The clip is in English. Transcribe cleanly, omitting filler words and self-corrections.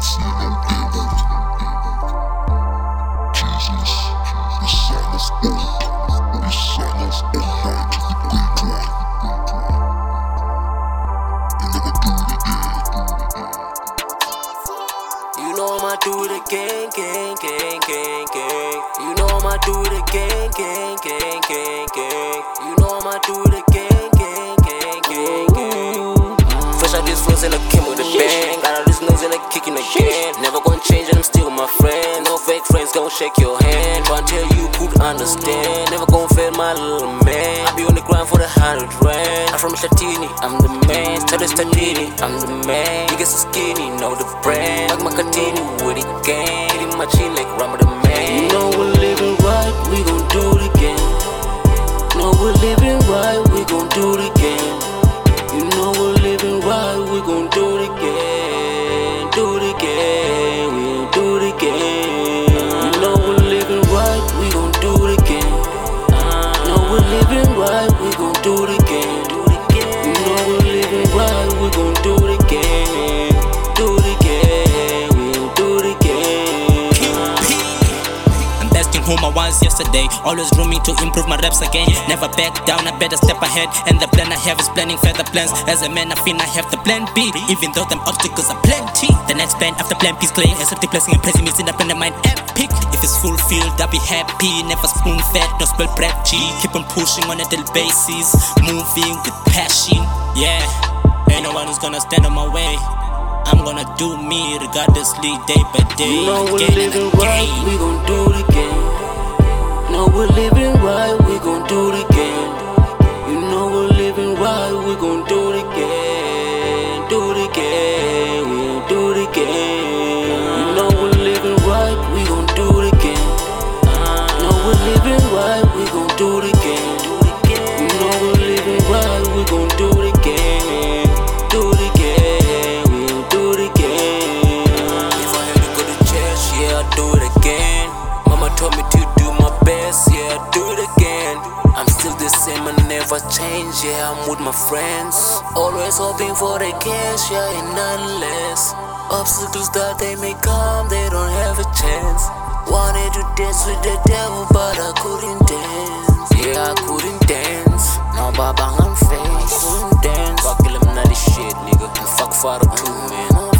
You know I'ma do it again, gang, gang, gang, gang. You know I'ma do it again, gang, gang, gang, gang. You know I'ma do it again, gang, gang, gang, gang. Fresh out these flows and I came with a bang. Got all these nose and I kicking again. Never gonna change and I'm still my friend. No fake friends gon' shake your hand. Tryna tell you could understand. Never gon' fail my little man. I be on the grind for the 100 rand. I'm from Shatini, I'm the man. Status Statini, I'm the man. Niggas so skinny, know the brand. Like my Katini with it gang. Hitting my chin like Rama the man. You know we're living right, we gon' do it again. No, we're living right, we gon' do it again. You know we're living right, we gon' do it again. Do it again, we'll do it again. You know we're living right, we gon' do it again. No, we're living right, we gon' do it again. You know we're living right, we gon' do it again. Do it again, we'll do it again. I'm besting whom I was yesterday. Always rooming to improve my reps again. Never back down, I better step ahead. And the plan I have is planning further plans. As a man, I feel I have the plan B. Even though them obstacles are plenty. The next plan after plan B is clear. Accepting blessing and praising me in the plan of mine epic. If it's fulfilled, I'll be happy. Never spoon fed, no spell bread G. Keep on pushing on a daily basis. Moving with passion. Yeah, ain't no one who's gonna stand on my way. I'm gonna do me regardlessly day by day. You know we're living right, we gon' do it again. No, we're living right, we gon' do it again. You know we're living right, we gon' do it again. Do it again, we'll do it again. You know we're living right, we gon' do it again. No, we're living right, we gon' do it again. You know we're living right, we gon' do it again. Do it again, we'll do it again. If I had to go to church, yeah, I'll do it again. Mama told me to do my best, yeah, I'll do it again. I'm still the same, I never change, yeah, I'm with my friends. Always hoping for the cash, yeah, and nothing less. Obstacles that they may come, they don't have a chance. Wanted to dance with the devil, but I couldn't dance. Yeah, I couldn't dance. Now Baba, I'm face, couldn't dance. Fuck him, not this shit, nigga. And fuck Father too, man.